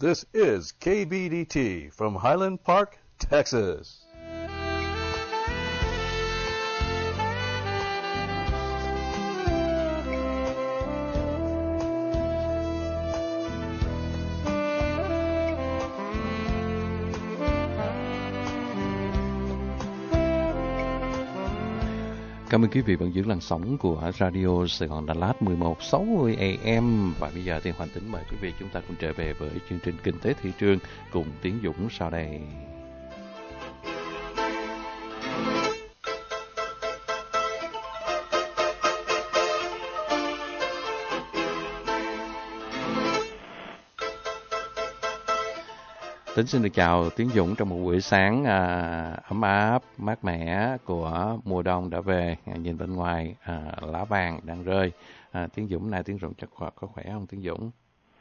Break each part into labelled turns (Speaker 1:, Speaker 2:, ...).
Speaker 1: This is KBDT from Highland Park, Texas.
Speaker 2: Cảm ơn quý vị vẫn giữ làn sóng của Radio Sài Gòn Đà Lạt 1160 AM. Và bây giờ thì Hoàng Tính mời quý vị chúng ta cùng trở về với chương trình Kinh tế thị trường cùng Tiến Dũng sau đây. Tính xin được chào Tiến Dũng trong một buổi sáng ấm áp, mát mẻ của mùa đông đã về. Nhìn bên ngoài lá vàng đang rơi. Tiến Dũng này, Tiến Dũng chắc có khỏe không Tiến Dũng?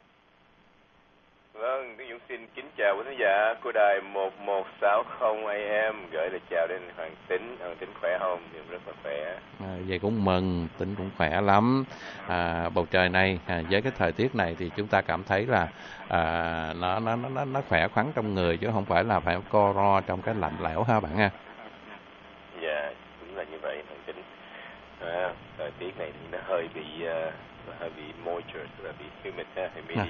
Speaker 3: Vâng, Tiến Dũng xin kính chào quý khán giả của đài 1160 AM, gửi lời chào đến Hoàng Tính. Hoàng Tính khỏe không? Thì rất là khỏe.
Speaker 2: Vậy cũng mừng, Tính cũng khỏe lắm. Bầu trời này với cái thời tiết này thì chúng ta cảm thấy là nó khỏe khoắn trong người chứ không phải là phải co ro trong cái lạnh lẽo ha bạn ha.
Speaker 3: Dạ, đúng là như vậy Hoàng Tính. Thời tiết này thì nó hơi bị moisture, là bị humid ha,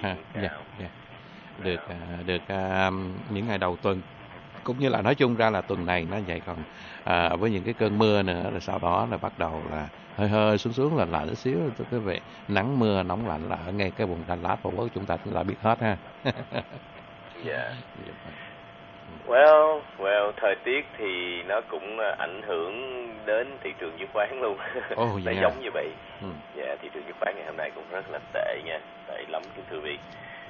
Speaker 2: được những ngày đầu tuần cũng như là nói chung ra là tuần này nó vậy, còn với những cái cơn mưa nữa rồi sau đó là bắt đầu là hơi xuống là lạnh xíu, cái vị nắng mưa nóng lạnh là ở ngay cái vùng Đà Lạt Phú Quốc chúng ta cũng đã biết hết ha.
Speaker 3: Dạ. Well, thời tiết thì nó cũng ảnh hưởng đến thị trường chứng khoán luôn. Nó giống như vậy. Dạ, thị trường chứng khoán ngày hôm nay cũng rất là tệ nha, tệ lắm kính thưa quý vị.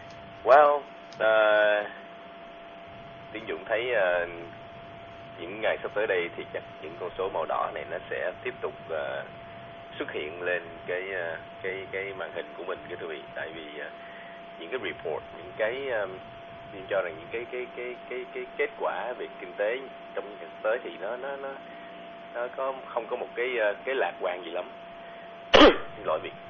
Speaker 3: Tiến Dũng thấy những ngày sắp tới đây thì chắc những con số màu đỏ này nó sẽ tiếp tục xuất hiện lên cái màn hình của mình kính thưa quý vị, tại vì những cái report, những cái mình cho rằng những cái kết quả về kinh tế trong những ngày sắp tới thì nó không có một cái lạc quan gì lắm. Xin lỗi vị.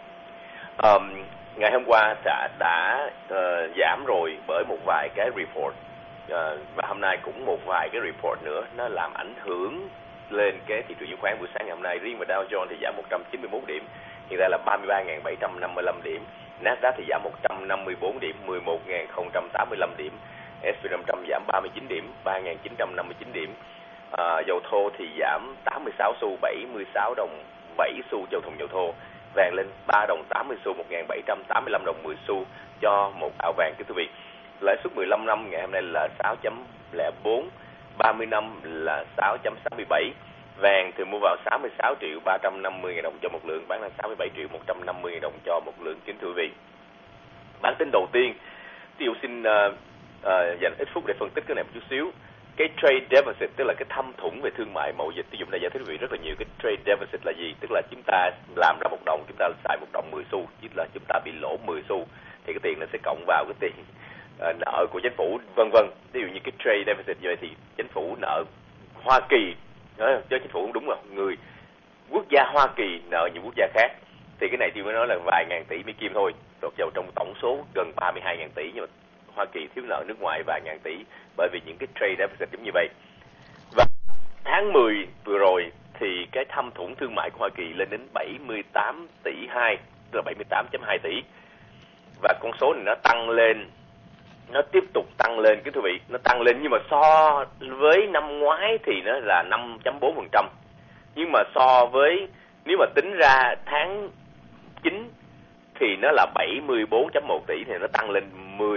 Speaker 3: Ngày hôm qua đã giảm rồi bởi một vài cái report, và hôm nay cũng một vài cái report nữa nó làm ảnh hưởng lên cái thị trường chứng khoán buổi sáng ngày hôm nay. Riêng về Dow Jones thì giảm 191 điểm, hiện tại là 33.755 điểm. Nasdaq thì giảm 154 điểm, 11.085 điểm. S&P 500 giảm 39 điểm, 3.959 điểm. Dầu thô thì giảm 86 xu, 76 đồng 7 xu cho thùng dầu thô. Vàng lên 3 đồng 80 xu, 1.785 đồng 10 xu cho một ảo vàng kính thưa quý vị. Lãi suất 15 năm ngày hôm nay là 6.04, 30 năm là 6.67. Vàng thì mua vào 66 triệu 350 ngàn đồng cho một lượng, bán là 67 triệu 150 ngàn đồng cho một lượng kính thưa quý vị. Bản tin đầu tiên, Tiêu xin dành ít phút để phân tích cái này một chút xíu. Cái trade deficit tức là cái thâm thủng về thương mại mậu dịch. Tiêu Dũng đã giải thích quý vị rất là nhiều. Cái trade deficit là gì? Tức là chúng ta làm ra 1 đồng, chúng ta xài 1 đồng 10 xu, tức là chúng ta bị lỗ 10 xu thì cái tiền nó sẽ cộng vào cái tiền nợ của chính phủ vân vân. Ví dụ như cái trade deficit như vậy thì chính phủ nợ Hoa Kỳ, chứ chính phủ không đúng rồi, người quốc gia Hoa Kỳ nợ những quốc gia khác, thì cái này Tiêu mới nói là vài ngàn tỷ Mỹ Kim thôi, trong tổng số gần 32.000 tỷ, nhưng mà Hoa Kỳ thiếu nợ nước ngoài vài ngàn tỷ bởi vì những cái trade deficit giống như vậy. Và tháng 10 vừa rồi thì cái thâm thủng thương mại của Hoa Kỳ lên đến 78 tỷ 2, tức là 78.2 tỷ. Và con số này nó tăng lên, nó tiếp tục tăng lên kính thưa quý vị, nó tăng lên, nhưng mà so với năm ngoái thì nó là 5.4%. Nhưng mà so với, nếu mà tính ra tháng 9 thì nó là 74.1 tỷ, thì nó tăng lên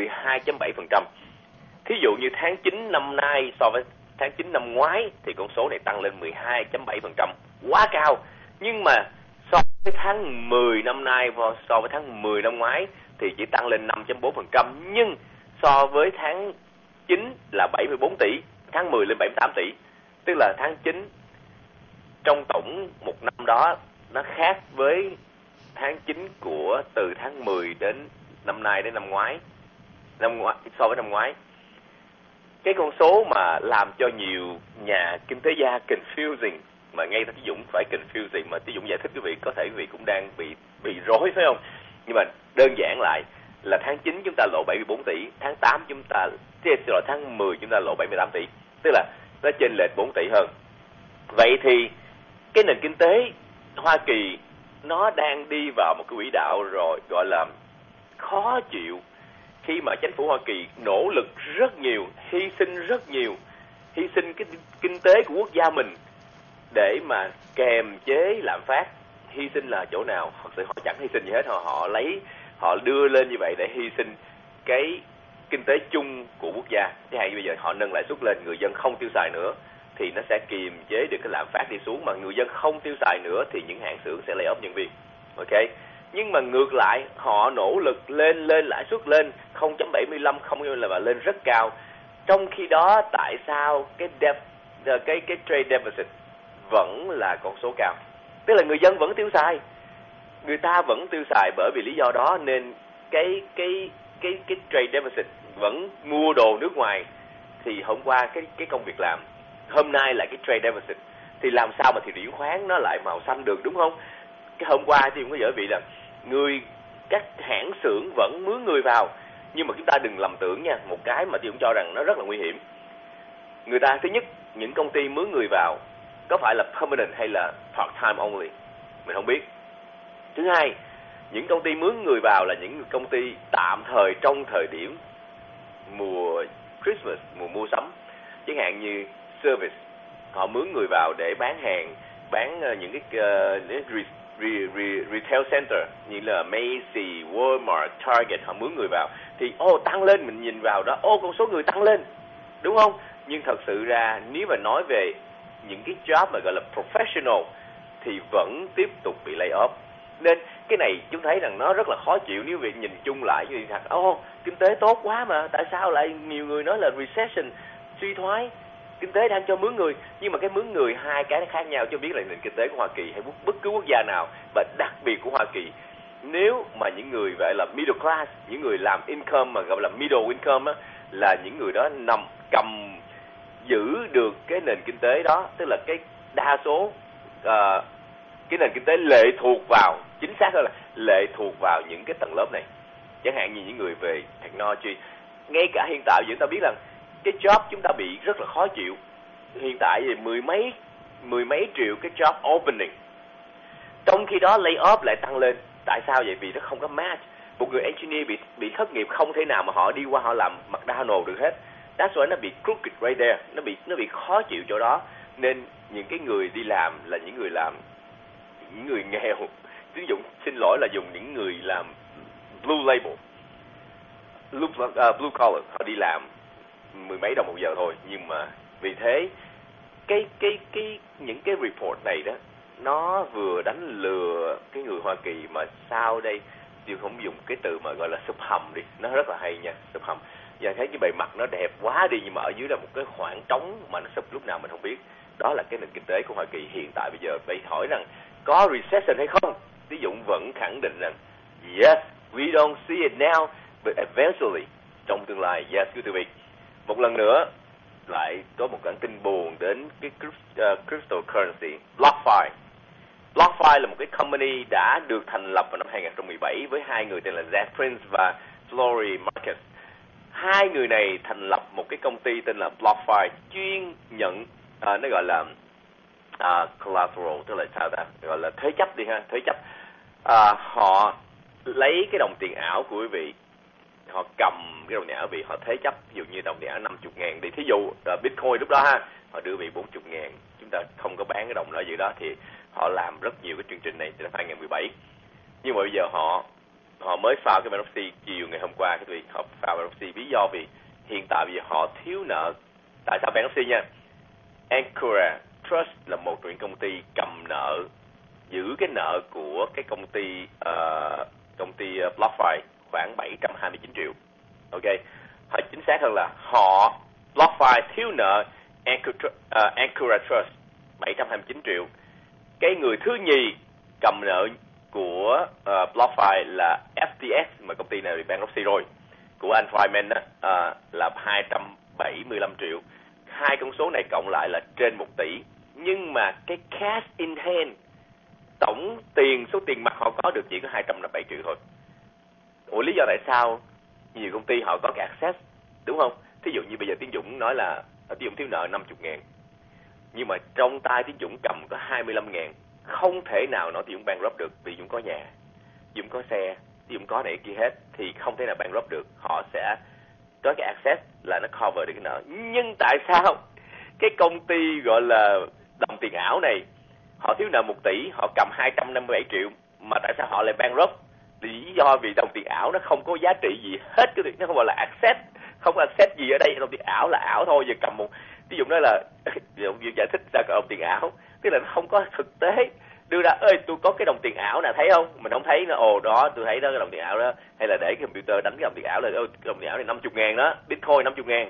Speaker 3: 12.7%. Thí dụ như tháng 9 năm nay so với tháng 9 năm ngoái thì con số này tăng lên 12.7%, quá cao. Nhưng mà so với tháng 10 năm nay và so với tháng 10 năm ngoái thì chỉ tăng lên 5.4%. Nhưng so với tháng 9 là 74 tỷ, tháng 10 lên 78 tỷ. Tức là tháng 9 trong tổng một năm đó nó khác với tháng 9 của từ tháng 10 đến năm nay đến năm ngoái so với năm ngoái. Cái con số mà làm cho nhiều nhà kinh tế gia confusing, mà ngay Tí Dũng phải confusing, mà Tí Dũng giải thích quý vị có thể quý vị cũng đang bị rối phải không? Nhưng mà đơn giản lại là tháng 9 chúng ta lộ 74 tỷ, tháng 8 tháng 10 chúng ta lộ 78 tỷ, tức là nó chênh lệch 4 tỷ hơn. Vậy thì cái nền kinh tế Hoa Kỳ nó đang đi vào một cái quỹ đạo rồi gọi là khó chịu, khi mà chính phủ Hoa Kỳ nỗ lực rất nhiều, hy sinh rất nhiều, hy sinh cái kinh tế của quốc gia mình để mà kềm chế lạm phát. Hy sinh là chỗ nào? Thật sự họ chẳng hy sinh gì hết, họ đưa lên như vậy để hy sinh cái kinh tế chung của quốc gia. Thế hay bây giờ họ nâng lãi suất lên, người dân không tiêu xài nữa thì nó sẽ kiềm chế được cái lạm phát đi xuống, mà người dân không tiêu xài nữa thì những hãng xưởng sẽ lay off nhân viên. Ok. Nhưng mà ngược lại họ nỗ lực lên lãi suất lên 0.75 không như là lên rất cao. Trong khi đó tại sao cái trade deficit vẫn là con số cao? Tức là người dân vẫn tiêu xài, người ta vẫn tiêu xài, bởi vì lý do đó nên cái trade deficit vẫn mua đồ nước ngoài. Thì hôm qua cái công việc làm, hôm nay là cái trade deficit, thì làm sao mà thị trường chứng khoán nó lại màu xanh được, đúng không? Cái hôm qua thì cũng có dở vị là các hãng xưởng vẫn mướn người vào, nhưng mà chúng ta đừng lầm tưởng nha, một cái mà tôi cũng cho rằng nó rất là nguy hiểm. Người ta thứ nhất, những công ty mướn người vào có phải là permanent hay là part time only, mình không biết. Thứ hai, những công ty mướn người vào là những công ty tạm thời trong thời điểm mùa Christmas, mùa mua sắm, chẳng hạn như service, họ mướn người vào để bán hàng, bán những cái retail center như là Macy's, Walmart, Target, họ mướn người vào thì tăng lên, mình nhìn vào đó con số người tăng lên, đúng không? Nhưng thật sự ra nếu mà nói về những cái job mà gọi là professional thì vẫn tiếp tục bị lay off. Nên cái này chúng thấy rằng nó rất là khó chịu nếu việc nhìn chung lại như thật. Kinh tế tốt quá mà tại sao lại nhiều người nói là recession, suy thoái, kinh tế đang cho mướn người. Nhưng mà cái mướn người hai cái nó khác nhau, chứ biết là nền kinh tế của Hoa Kỳ hay bất cứ quốc gia nào, và đặc biệt của Hoa Kỳ, nếu mà những người gọi là middle class, những người làm income mà gọi là middle income á, là những người đó cầm giữ được cái nền kinh tế đó, tức là cái đa số cái nền kinh tế lệ thuộc vào, chính xác hơn là lệ thuộc vào những cái tầng lớp này. Chẳng hạn như những người về technology. Ngay cả hiện tại chúng ta biết rằng cái job chúng ta bị rất là khó chịu. Hiện tại thì mười mấy triệu cái job opening, trong khi đó lay off lại tăng lên. Tại sao vậy? Vì nó không có match. Một người engineer bị thất nghiệp không thể nào mà họ đi qua họ làm McDonald's được hết. That's why nó bị crooked right there, nó bị khó chịu chỗ đó. Nên những cái người đi làm là những người nghèo, ví dụ xin lỗi là dùng những người làm blue label, blue collar, họ đi làm mười mấy đồng một giờ thôi. Nhưng mà vì thế những cái report này đó, nó vừa đánh lừa cái người Hoa Kỳ, mà sau đây tôi không dùng cái từ mà gọi là sụp hầm đi, nó rất là hay nha, sụp hầm. Và thấy cái bề mặt nó đẹp quá đi, nhưng mà ở dưới là một cái khoảng trống mà nó sụp lúc nào mình không biết. Đó là cái nền kinh tế của Hoa Kỳ hiện tại bây giờ. Vậy hỏi rằng có recession hay không? Ví dụ vẫn khẳng định rằng yes, we don't see it now, but eventually, trong tương lai, yes, quý vị. Một lần nữa lại có một bản tin buồn đến cái cryptocurrency BlockFi. BlockFi là một cái company đã được thành lập vào năm 2017 với hai người tên là Zach Prince và Flory Marcus. Hai người này thành lập một cái công ty tên là BlockFi, chuyên nhận nó gọi là collateral, tức là sao ta, gọi là thế chấp đi ha, thế chấp. Họ lấy cái đồng tiền ảo của quý vị, họ cầm cái đồng tiền ảo vị, họ thế chấp, ví dụ như đồng tiền ảo 50.000 đi, thí dụ Bitcoin lúc đó ha, họ đưa vị 40.000, chúng ta không có bán cái đồng đó gì đó, thì họ làm rất nhiều cái chương trình này từ năm 2017. Nhưng mà bây giờ họ mới file cái bankruptcy chiều ngày hôm qua, cái vị họ file bankruptcy, lý do vì hiện tại bây giờ họ thiếu nợ. Tại sao bankruptcy nha? Ancora Trust là một trong những công ty cầm nợ, giữ cái nợ của cái công ty BlockFi khoảng 729 triệu. Ok, hoặc chính xác hơn là BlockFi thiếu nợ Ancora Trust 729 triệu. Cái người thứ nhì cầm nợ của BlockFi là FTX, mà công ty này bị bankruptcy rồi, của anh Fryman là 275 triệu. Hai con số này cộng lại là trên 1 tỷ. Nhưng mà cái cash in hand, tổng số tiền mặt họ có được chỉ có 257 triệu thôi. Lý lý do tại sao nhiều công ty họ có cái access, đúng không? Thí dụ như bây giờ Tiến Dũng nói là Tiến Dũng thiếu nợ 50.000, nhưng mà trong tay Tiến Dũng cầm có 25.000, không thể nào nói Tiến Dũng bankrupt được, vì Dũng có nhà, Dũng có xe, Dũng có này kia hết, thì không thể nào bankrupt được. Họ sẽ có cái access là nó cover được cái nợ. Nhưng tại sao cái công ty gọi là đồng tiền ảo này, họ thiếu nợ 1 tỷ, họ cầm 257 triệu, mà tại sao họ lại bankrupt? Lý do vì đồng tiền ảo nó không có giá trị gì hết, nó không gọi là asset, không có asset gì ở đây. Đồng tiền ảo là ảo thôi, giờ cầm một, ví dụ nói là giải thích ra cái đồng tiền ảo, tức là nó không có thực tế đưa ra. Ơi tôi có cái đồng tiền ảo nè, thấy không? Mình không thấy nó, ồ đó tôi thấy đó cái đồng tiền ảo đó, hay là để cái computer đánh cái đồng tiền ảo là đồng tiền ảo này 50.000 đó, Bitcoin 50.000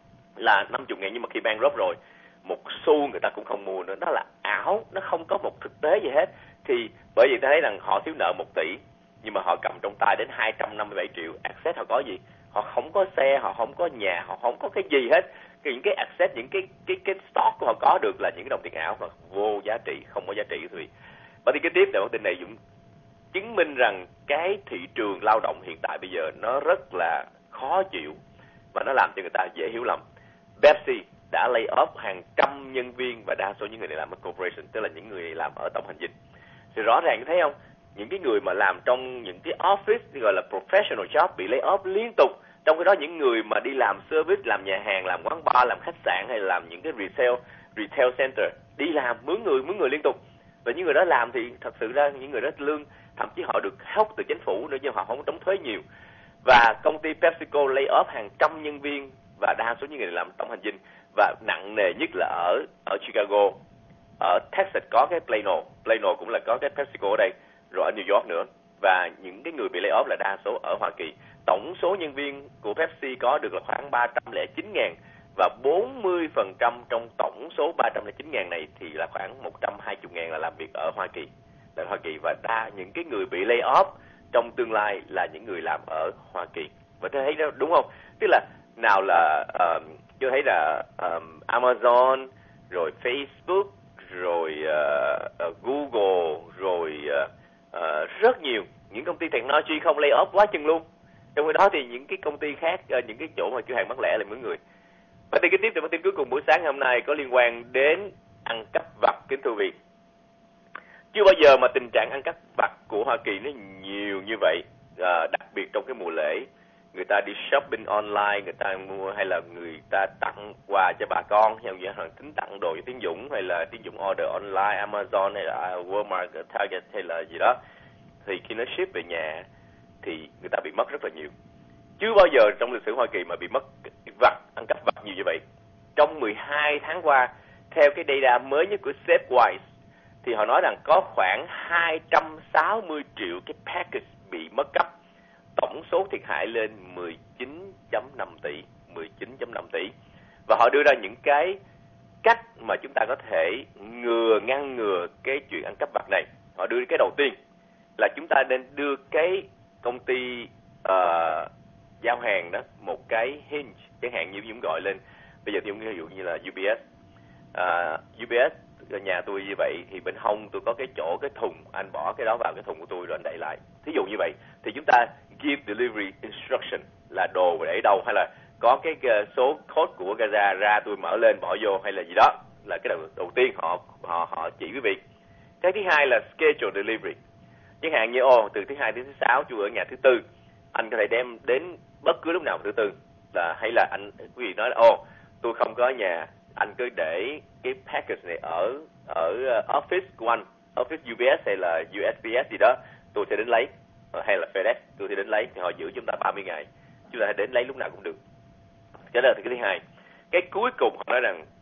Speaker 3: là 50.000, nhưng mà khi bankrupt rồi, một xu người ta cũng không mua nữa, nó là ảo, nó không có một thực tế gì hết. Thì bởi vì ta thấy rằng họ thiếu nợ 1 tỷ, nhưng mà họ cầm trong tay đến 257 triệu. Asset họ có gì? Họ không có xe, họ không có nhà, họ không có cái gì hết. Những cái asset, những cái stock của họ có được là những cái đồng tiền ảo mà vô giá trị, không có giá trị thôi. Bản tin kế tiếp là bản tin này Dũng chứng minh rằng cái thị trường lao động hiện tại bây giờ nó rất là khó chịu và nó làm cho người ta dễ hiểu lầm. Pepsi đã lay off hàng trăm nhân viên, và đa số những người này làm ở corporation, tức là những người làm ở tổng hành dinh. Thì rõ ràng thấy không, những cái người mà làm trong những cái office gọi là professional job bị lay off liên tục. Trong cái đó những người mà đi làm service, làm nhà hàng, làm quán bar, làm khách sạn hay là làm những cái retail center, đi làm mướn người liên tục. Và những người đó làm thì thật sự ra những người đó lương thậm chí họ được help từ chính phủ nữa, nhưng họ không đóng thuế nhiều. Và công ty PepsiCo lay off hàng trăm nhân viên, và đa số những người làm tổng hành dinh, và nặng nề nhất là ở Chicago. Ở Texas có cái Plano cũng là có cái PepsiCo ở đây, rồi ở New York nữa. Và những cái người bị lay off là đa số ở Hoa Kỳ. Tổng số nhân viên của Pepsi có được là khoảng 309.000, và 40% trong tổng số 309.000 này thì là khoảng 120.000 là làm việc ở Hoa Kỳ. Và những cái người bị lay off trong tương lai là những người làm ở Hoa Kỳ. Và tôi thấy đó đúng không? Tức là nào là tôi thấy là Amazon, rồi Facebook, rồi Google, rồi rất nhiều những công ty technology không lay off quá chừng luôn. Trong khi đó thì những cái công ty khác, những cái chỗ mà cửa hàng bán lẻ là mướn người. Và tin kế tiếp từ bản tin cuối cùng buổi sáng hôm nay có liên quan đến ăn cắp vặt, kính thưa quý vị. Chưa bao giờ mà tình trạng ăn cắp vặt của Hoa Kỳ nó nhiều như vậy, đặc biệt trong cái mùa lễ. Người ta đi shopping online, người ta mua, hay là người ta tặng quà cho bà con, theo như là tính tặng đồ cho Tiến Dũng, hay là Tiến Dũng order online, Amazon hay là Walmart, Target hay là gì đó, thì khi nó ship về nhà thì người ta bị mất rất là nhiều. Chưa bao giờ trong lịch sử Hoa Kỳ mà bị mất vặt, ăn cắp vặt nhiều như vậy. Trong 12 tháng qua, theo cái data mới nhất của Safewise, thì họ nói rằng có khoảng 260 triệu cái package bị mất cắp. Tổng số thiệt hại lên 19.5 tỷ. Và họ đưa ra những cái cách mà chúng ta có thể ngăn ngừa cái chuyện ăn cắp vặt này. Họ đưa cái đầu tiên là chúng ta nên đưa cái công ty giao hàng đó một cái hinge, chẳng hạn như Dũng gọi lên. Bây giờ thì ví dụ như là UPS. UPS nhà tôi như vậy thì bên hông tôi có cái chỗ, cái thùng, anh bỏ cái đó vào cái thùng của tôi rồi anh đậy lại. Thí dụ như vậy thì chúng ta give delivery instruction là đồ để đâu, hay là có cái số code của gara ra tôi mở lên bỏ vô hay là gì đó, là cái đầu tiên họ chỉ quý vị. Cái thứ hai là schedule delivery. Chẳng hạn như từ thứ hai đến thứ sáu tôi ở nhà thứ tư, anh có thể đem đến bất cứ lúc nào thứ tư, là hay là anh quý vị nói là tôi không có ở nhà, anh cứ để cái package này ở office của anh, office UPS hay là USPS gì đó, tôi sẽ đến lấy, hay là FedEx tôi sẽ đến lấy, thì họ giữ chúng ta 30 ngày, chúng ta đến lấy lúc nào cũng được. Cái đó là cái thứ hai. Cái cuối cùng họ nói rằng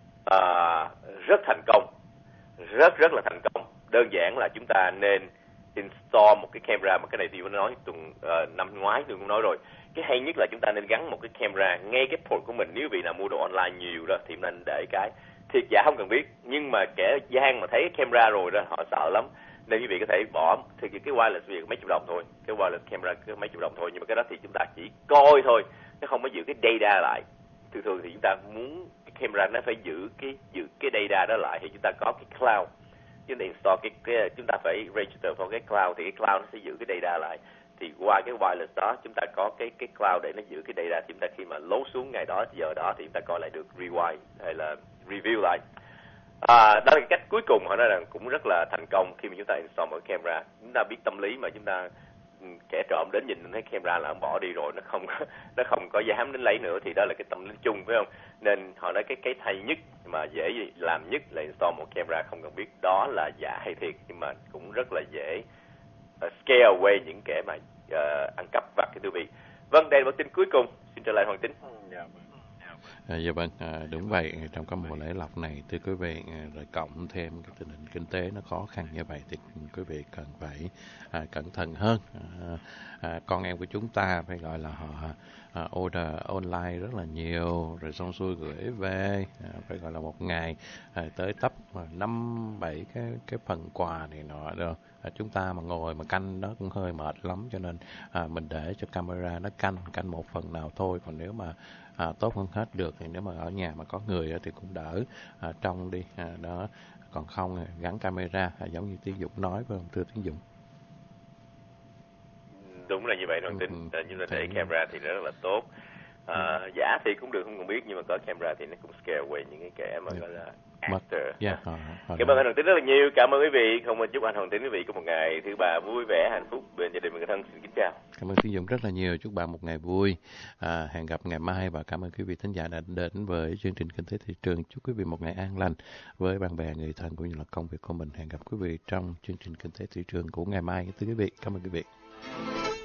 Speaker 3: rất thành công, rất là thành công. Đơn giản là chúng ta nên install một cái camera, mà cái này thì tôi nói năm ngoái tôi cũng nói rồi. Cái hay nhất là chúng ta nên gắn một cái camera ngay cái port của mình. Nếu vị nào mua đồ online nhiều đó thì nên để cái thiệt giả không cần biết, nhưng mà kẻ gian mà thấy cái camera rồi đó họ sợ lắm, nên quý vị có thể bỏ thì cái wireless việc mấy chục đồng thôi, cái wireless camera cứ mấy chục đồng thôi, nhưng mà cái đó thì chúng ta chỉ coi thôi, nó không có giữ cái data lại. Thường thì chúng ta muốn cái camera nó phải giữ cái data đó lại, thì chúng ta có cái cloud, chúng ta install chúng ta phải register vào cái cloud, thì cái cloud nó sẽ giữ cái data lại. thì qua cái wireless đó chúng ta có cái cloud để nó giữ cái data, chúng ta khi mà load xuống ngày đó giờ đó thì chúng ta coi lại được rewind hay là review lại. Đó là cái cách cuối cùng họ nói rằng cũng rất là thành công khi mà chúng ta install một camera. Chúng ta biết tâm lý mà, chúng ta kẻ trộm đến nhìn thấy camera là bỏ đi rồi, nó không có dám đến lấy nữa, thì đó là cái tâm lý chung, phải không? Nên họ nói cái thay nhất mà dễ làm nhất là install một camera, không cần biết đó là giả hay thiệt, nhưng mà cũng rất là dễ scare away những kẻ mà ăn cắp vặt, thưa quý vị. Vâng, đây là bản tin cuối cùng, xin trở lại Hoàng Tín.
Speaker 2: Dạ vâng, đúng vậy. Trong cái mùa lễ lộc này, thưa quý vị, rồi cộng thêm cái tình hình kinh tế nó khó khăn như vậy thì quý vị cần phải cẩn thận hơn. Con em của chúng ta phải gọi là họ order online rất là nhiều, rồi xong xuôi gửi về, phải gọi là một ngày tới tấp 5-7 cái phần quà này nọ rồi. Chúng ta mà ngồi mà canh nó cũng hơi mệt lắm, cho nên mình để cho camera nó canh một phần nào thôi. Còn nếu mà tốt hơn hết được thì nếu mà ở nhà mà có người thì cũng đỡ trông đi đó. Còn không gắn camera giống như Tiến Dũng nói, phải không thưa Tiến Dũng?
Speaker 3: Đúng là như vậy, Hoàng Tín. Nhưng mà để camera thì rất là tốt. Giả thì cũng được, không cần biết, nhưng mà có camera thì nó cũng scare away những cái kẻ mà gọi là actor. Cảm ơn anh Hoàng Tín rất là nhiều. Cảm ơn quý vị. Không chúc anh Hoàng Tín quý vị có một ngày thứ ba vui vẻ, hạnh phúc bên gia đình và người thân. Xin kính chào.
Speaker 2: Cảm ơn Tiến Dũng rất là nhiều. Chúc bạn một ngày vui. Hẹn gặp ngày mai, và cảm ơn quý vị thính giả đã đến với chương trình Kinh tế Thị trường. Chúc quý vị một ngày an lành với bạn bè, người thân cũng như là công việc của mình. Hẹn gặp quý vị trong chương trình Kinh tế Thị trường của ngày mai. Thưa quý vị, cảm ơn quý vị.